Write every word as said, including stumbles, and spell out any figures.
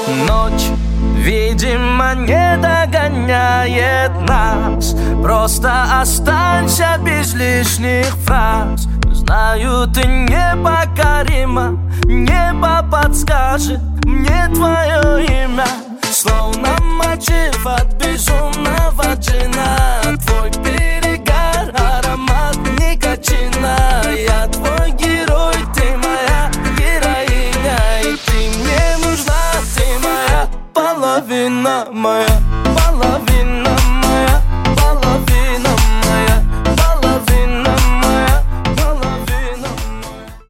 Ночь, видимо, не догоняет нас. Просто останься без лишних фраз. Знаю, ты непокорима. Небо подскажет мне твое имя. Словно мотив от безумного джина. Твой перегар, аромат никотина. Я твой герой, ты моя героиня. И ты мне нужна, ты моя половина моя.